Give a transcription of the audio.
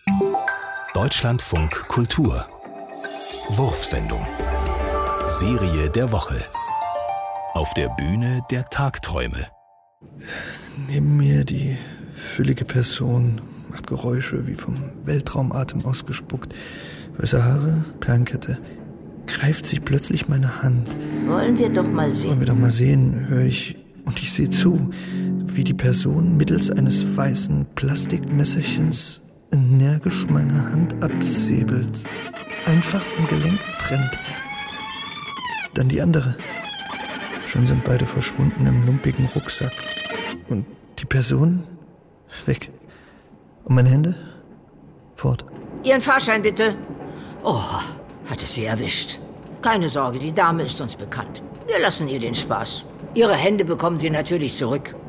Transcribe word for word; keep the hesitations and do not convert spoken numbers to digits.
Deutschlandfunk Kultur. Wurfsendung. Serie der Woche. Auf der Bühne der Tagträume. Neben mir die füllige Person macht Geräusche wie vom Weltraumatem ausgespuckt. Weiße Haare, Perlenkette. Greift sich plötzlich meine Hand. Wollen wir doch mal sehen. Wollen wir doch mal sehen, höre ich. Und ich sehe zu, wie die Person mittels eines weißen Plastikmesserchens energisch meine Hand absäbelt. Einfach vom Gelenk trennt. Dann die andere. Schon sind beide verschwunden im lumpigen Rucksack. Und die Person weg. Und meine Hände fort. Ihren Fahrschein bitte. Oh, hat es sie erwischt. Keine Sorge, die Dame ist uns bekannt. Wir lassen ihr den Spaß. Ihre Hände bekommen Sie natürlich zurück.